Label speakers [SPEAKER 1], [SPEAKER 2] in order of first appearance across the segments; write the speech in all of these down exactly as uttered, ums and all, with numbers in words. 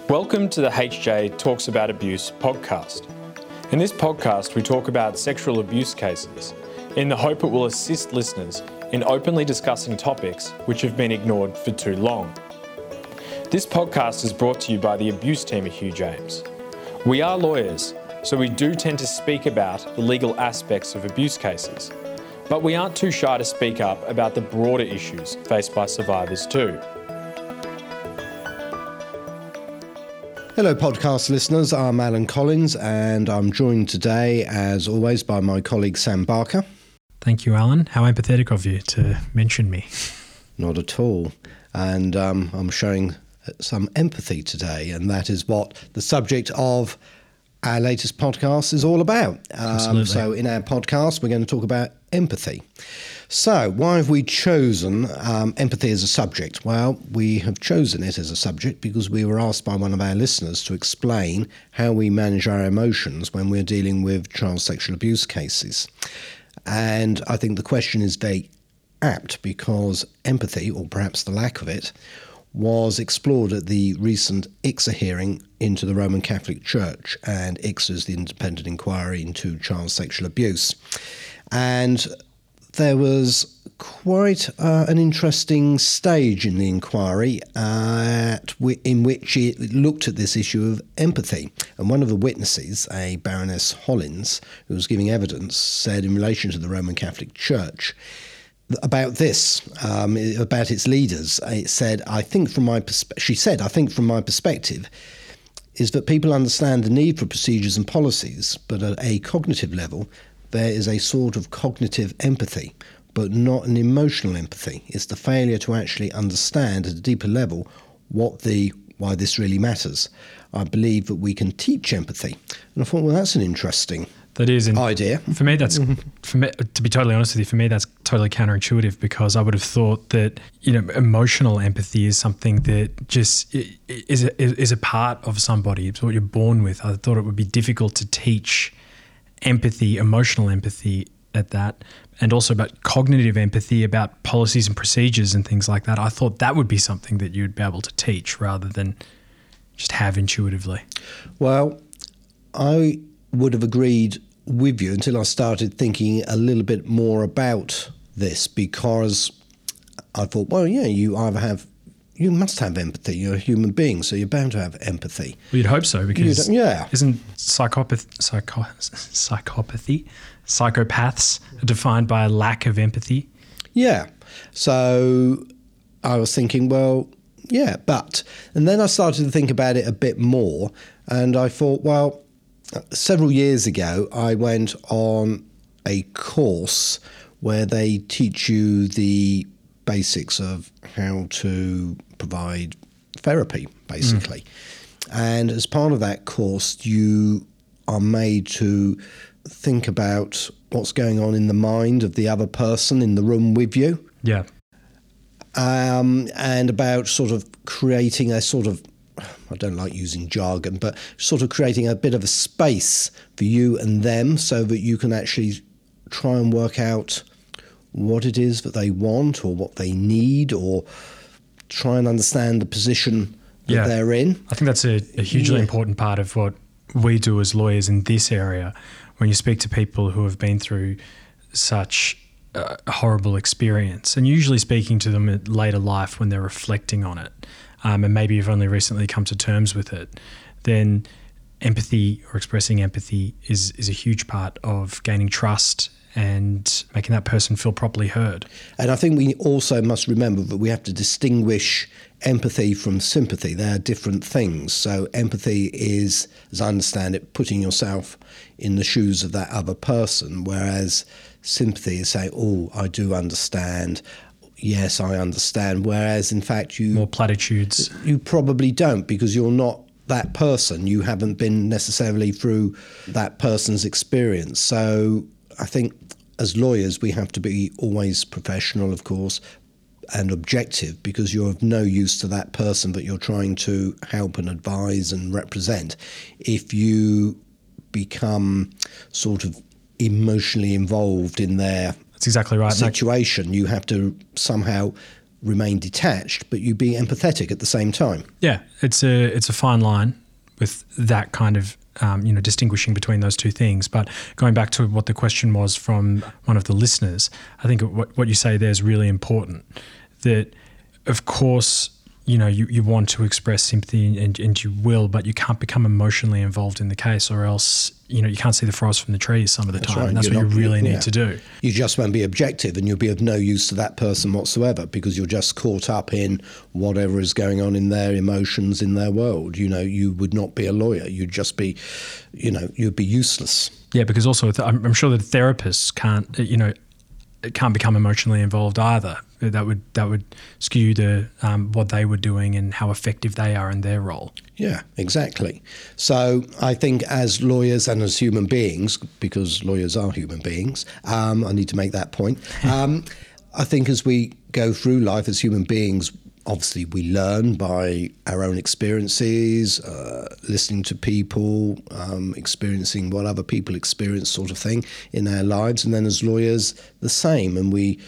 [SPEAKER 1] Welcome to the H J Talks About Abuse podcast. In this podcast, we talk about sexual abuse cases in the hope it will assist listeners in openly discussing topics which have been ignored for too long. This podcast is brought to you by the abuse team at Hugh James. We are lawyers, so we do tend to speak about the legal aspects of abuse cases, but we aren't too shy to speak up about the broader issues faced by survivors too.
[SPEAKER 2] Hello podcast listeners, I'm Alan Collins and I'm joined today as always by my colleague Sam Barker.
[SPEAKER 3] Thank you, Alan. How empathetic of you to mention me.
[SPEAKER 2] Not at all. And um, I'm showing some empathy today, and that is what the subject of our latest podcast is all about. Um,
[SPEAKER 3] Absolutely.
[SPEAKER 2] So in our podcast, we're going to talk about empathy. So why have we chosen um, empathy as a subject? Well, we have chosen it as a subject because we were asked by one of our listeners to explain how we manage our emotions when we're dealing with child sexual abuse cases. And I think the question is very apt because empathy, or perhaps the lack of it, was explored at the recent I C S A hearing into the Roman Catholic Church, and I C S A is the independent inquiry into child sexual abuse. And there was quite uh, an interesting stage in the inquiry uh, in which it looked at this issue of empathy. And one of the witnesses, a Baroness Hollins, who was giving evidence, said in relation to the Roman Catholic Church about this, um, about its leaders. It said, I think from my perspe- she said, I think from my perspective, is that people understand the need for procedures and policies, but at a cognitive level, there is a sort of cognitive empathy, but not an emotional empathy. It's the failure to actually understand at a deeper level what the why this really matters. I believe that we can teach empathy. And I thought, well, that's an interesting
[SPEAKER 3] That is an
[SPEAKER 2] idea.
[SPEAKER 3] For me, that's for me, to be totally honest with you, for me, that's totally counterintuitive because I would have thought that, you know, emotional empathy is something that just is a, is a part of somebody. It's what you're born with. I thought it would be difficult to teach empathy, emotional empathy at that, and also about cognitive empathy, about policies and procedures and things like that. I thought that would be something that you'd be able to teach rather than just have intuitively.
[SPEAKER 2] Well, I would have agreed with you until I started thinking a little bit more about this, because I thought, well, yeah, you either have, you must have empathy. You're a human being, so you're bound to have empathy.
[SPEAKER 3] Well, you'd hope so, because
[SPEAKER 2] yeah.
[SPEAKER 3] isn't psychopath, psycho, psychopathy, psychopaths defined by a lack of empathy?
[SPEAKER 2] Yeah. So I was thinking, well, yeah, but, and then I started to think about it a bit more, and I thought, well, several years ago, I went on a course where they teach you the basics of how to provide therapy, basically. Mm. And as part of that course, you are made to think about what's going on in the mind of the other person in the room with you.
[SPEAKER 3] Yeah.
[SPEAKER 2] Um, and about sort of creating a sort of, I don't like using jargon, but sort of creating a bit of a space for you and them so that you can actually try and work out what it is that they want or what they need, or try and understand the position that
[SPEAKER 3] yeah.
[SPEAKER 2] they're in.
[SPEAKER 3] I think that's a, a hugely yeah. important part of what we do as lawyers in this area. When you speak to people who have been through such a horrible experience, and usually speaking to them in later life when they're reflecting on it, Um, and maybe you've only recently come to terms with it, then empathy or expressing empathy is is a huge part of gaining trust and making that person feel properly heard.
[SPEAKER 2] And I think we also must remember that we have to distinguish empathy from sympathy. They are different things. So empathy is, as I understand it, putting yourself in the shoes of that other person, whereas sympathy is saying, oh, I do understand. Yes, I understand. Whereas, in fact, you...
[SPEAKER 3] More platitudes.
[SPEAKER 2] You probably don't, because you're not that person. You haven't been necessarily through that person's experience. So I think as lawyers, we have to be always professional, of course, and objective, because you're of no use to that person that you're trying to help and advise and represent if you become sort of emotionally involved in their
[SPEAKER 3] That's exactly right.
[SPEAKER 2] situation. You have to somehow remain detached, but you be empathetic at the same time.
[SPEAKER 3] Yeah, it's a it's a fine line with that kind of um, you know distinguishing between those two things. But going back to what the question was from one of the listeners, I think what what you say there is really important. That of course, you know, you, you want to express sympathy and, and you will, but you can't become emotionally involved in the case, or else, you know, you can't see the forest from the trees some of the
[SPEAKER 2] That's
[SPEAKER 3] time.
[SPEAKER 2] right.
[SPEAKER 3] And that's
[SPEAKER 2] You're
[SPEAKER 3] what
[SPEAKER 2] not-
[SPEAKER 3] you really
[SPEAKER 2] yeah.
[SPEAKER 3] need to do.
[SPEAKER 2] You just won't be objective, and you'll be of no use to that person whatsoever, because you're just caught up in whatever is going on in their emotions, in their world. You know, you would not be a lawyer. You'd just be, you know, you'd be useless.
[SPEAKER 3] Yeah, because also th- I'm, I'm sure that therapists can't, you know, can't become emotionally involved either. That would that would skew the um, what they were doing and how effective they are in their role.
[SPEAKER 2] Yeah, exactly. So I think as lawyers and as human beings, because lawyers are human beings, um, I need to make that point. Um, I think as we go through life as human beings, obviously we learn by our own experiences, uh, listening to people, um, experiencing what other people experience, sort of thing in our lives. And then as lawyers, the same. And we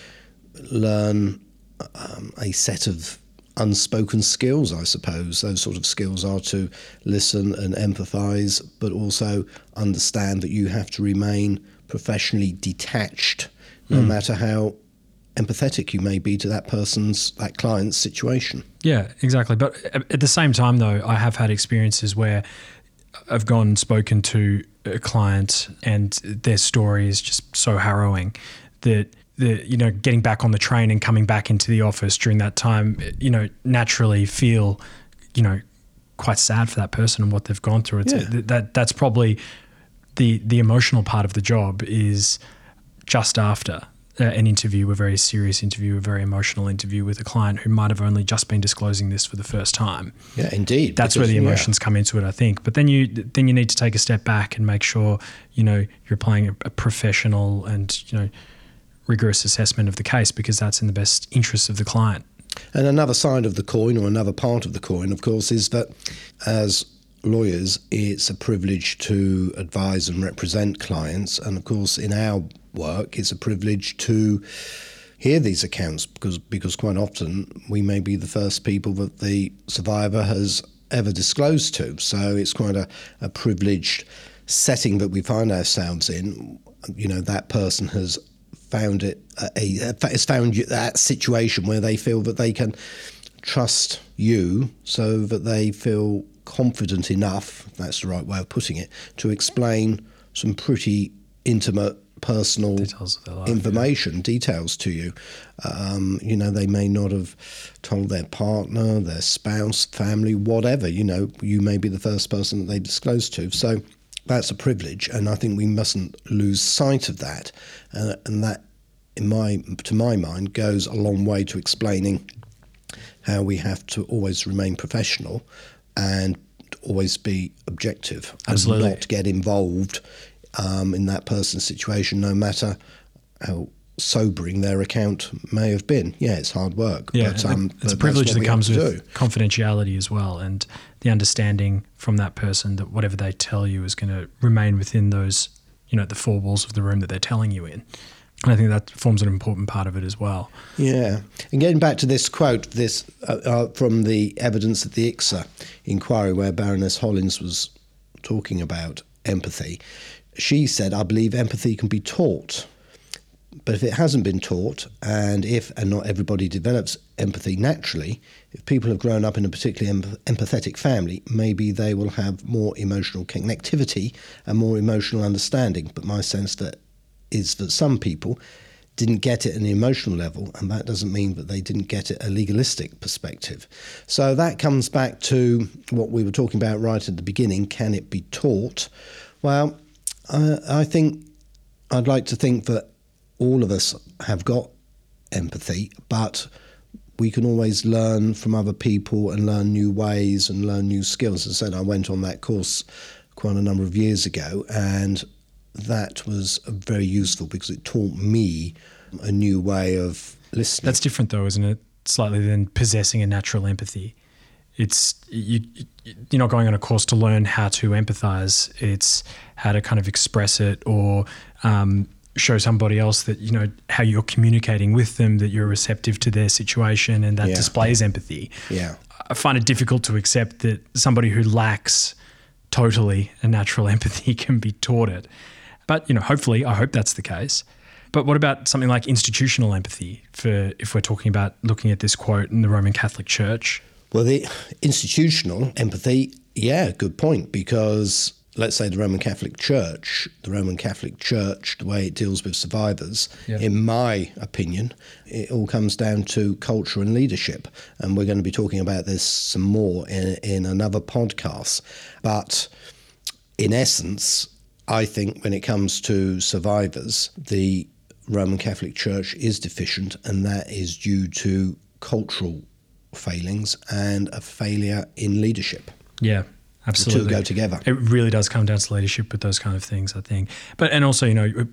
[SPEAKER 2] learn um, a set of unspoken skills, I suppose. Those sort of skills are to listen and empathise, but also understand that you have to remain professionally detached, no mm. matter how empathetic you may be to that person's, that client's situation.
[SPEAKER 3] Yeah, exactly. But at the same time, though, I have had experiences where I've gone and spoken to a client and their story is just so harrowing that the, you know, getting back on the train and coming back into the office during that time, you know, naturally feel, you know, quite sad for that person and what they've gone through. It's
[SPEAKER 2] Yeah.
[SPEAKER 3] that that's probably the the emotional part of the job is just after uh, an interview, a very serious interview, a very emotional interview with a client who might have only just been disclosing this for the first time.
[SPEAKER 2] Yeah, indeed.
[SPEAKER 3] That's where
[SPEAKER 2] because-
[SPEAKER 3] the
[SPEAKER 2] yeah.
[SPEAKER 3] emotions come into it, I think. But then you then you need to take a step back and make sure, you know, you're applying a, a professional and, you know, rigorous assessment of the case, because that's in the best interest of the client.
[SPEAKER 2] And another side of the coin, or another part of the coin, of course, is that as lawyers, it's a privilege to advise and represent clients. And of course, in our work, it's a privilege to hear these accounts, because because quite often we may be the first people that the survivor has ever disclosed to. So it's quite a, a privileged setting that we find ourselves in. You know, that person has found it a, a has found that situation where they feel that they can trust you, so that they feel confident enough, if that's the right way of putting it, to explain some pretty intimate personal
[SPEAKER 3] Details of their life,
[SPEAKER 2] information, yeah. details to you. Um, you know, they may not have told their partner, their spouse, family, whatever. You know, you may be the first person that they disclose to. So that's a privilege, and I think we mustn't lose sight of that. Uh, and that, in my to my mind, goes a long way to explaining how we have to always remain professional and always be objective.
[SPEAKER 3] Absolutely.
[SPEAKER 2] And not get involved um, in that person's situation, no matter how sobering their account may have been. Yeah, it's hard work.
[SPEAKER 3] Yeah,
[SPEAKER 2] but, um,
[SPEAKER 3] it's
[SPEAKER 2] but
[SPEAKER 3] a privilege
[SPEAKER 2] that's what
[SPEAKER 3] that
[SPEAKER 2] we
[SPEAKER 3] comes
[SPEAKER 2] have to
[SPEAKER 3] with
[SPEAKER 2] do.
[SPEAKER 3] confidentiality as well, and the understanding from that person that whatever they tell you is going to remain within those, you know, the four walls of the room that they're telling you in. And I think that forms an important part of it as well.
[SPEAKER 2] Yeah. And getting back to this quote, this uh, uh, from the evidence at the I C S A inquiry, where Baroness Hollins was talking about empathy, she said, I believe empathy can be taught. But if it hasn't been taught, and if, and not everybody develops empathy naturally, if people have grown up in a particularly em- empathetic family, maybe they will have more emotional connectivity and more emotional understanding. But my sense that is that some people didn't get it at an emotional level, and that doesn't mean that they didn't get it at a legalistic perspective. So that comes back to what we were talking about right at the beginning. Can it be taught? Well, uh, I think I'd like to think that all of us have got empathy, but we can always learn from other people and learn new ways and learn new skills. As I said, I went on that course quite a number of years ago, and that was very useful because it taught me a new way of listening.
[SPEAKER 3] That's different though, isn't it? Slightly than possessing a natural empathy. It's you, you're not going on a course to learn how to empathize. It's how to kind of express it, or um, show somebody else that, you know, how you're communicating with them, that you're receptive to their situation, and that
[SPEAKER 2] Yeah.
[SPEAKER 3] displays empathy.
[SPEAKER 2] Yeah.
[SPEAKER 3] I find it difficult to accept that somebody who lacks totally a natural empathy can be taught it. But, you know, hopefully, I hope that's the case. But what about something like institutional empathy, for if we're talking about looking at this quote in the Roman Catholic Church?
[SPEAKER 2] Well, the institutional empathy, yeah, good point, because let's say the Roman Catholic Church, the Roman Catholic Church, the way it deals with survivors,
[SPEAKER 3] Yeah.
[SPEAKER 2] in my opinion, it all comes down to culture and leadership. And we're going to be talking about this some more in, in another podcast. But in essence, I think when it comes to survivors, the Roman Catholic Church is deficient, and that is due to cultural failings and a failure in leadership.
[SPEAKER 3] Yeah. Absolutely.
[SPEAKER 2] The two go together.
[SPEAKER 3] It really does come down to leadership with those kind of things, I think. But and also, you know,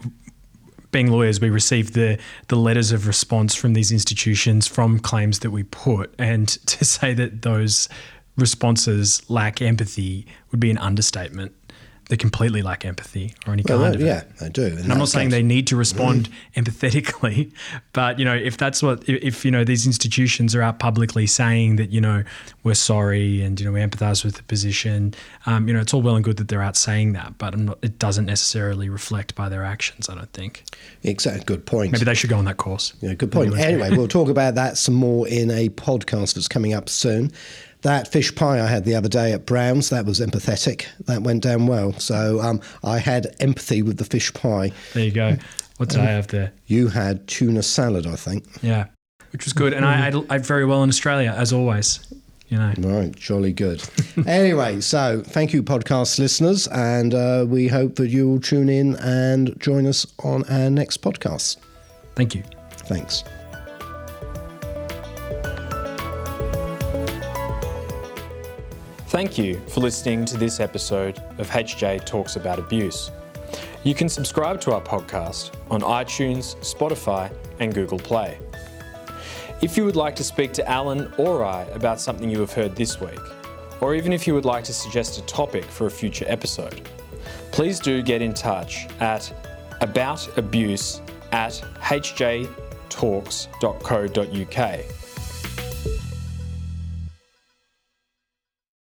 [SPEAKER 3] being lawyers, we receive the the letters of response from these institutions from claims that we put, and to say that those responses lack empathy would be an understatement. They completely lack empathy or any
[SPEAKER 2] Well,
[SPEAKER 3] kind
[SPEAKER 2] they-
[SPEAKER 3] of it.
[SPEAKER 2] yeah, they do.
[SPEAKER 3] And I'm not saying they need to respond empathetically, but, you know, if that's what, if, you know, these institutions are out publicly saying that, you know, we're sorry and, you know, we empathize with the position, um, you know, it's all well and good that they're out saying that, but I'm not, it doesn't necessarily reflect by their actions, I don't think.
[SPEAKER 2] Exactly, good point.
[SPEAKER 3] Maybe they should go on that course.
[SPEAKER 2] Yeah, good point. Anyway, we'll talk about that some more in a podcast that's coming up soon. That fish pie I had the other day at Brown's, that was empathetic. That went down well. So um, I had empathy with the fish pie.
[SPEAKER 3] There you go. What did um, I have there?
[SPEAKER 2] You had tuna salad, I think.
[SPEAKER 3] Yeah, which was good. And I ate, ate very well in Australia, as always. You know.
[SPEAKER 2] Right, jolly good. Anyway, so thank you, podcast listeners, and uh, we hope that you'll tune in and join us on our next podcast.
[SPEAKER 3] Thank you.
[SPEAKER 2] Thanks.
[SPEAKER 1] Thank you for listening to this episode of H J Talks About Abuse. You can subscribe to our podcast on iTunes, Spotify, and Google Play. If you would like to speak to Alan or I about something you have heard this week, or even if you would like to suggest a topic for a future episode, please do get in touch at aboutabuse at h j talks dot co dot u k.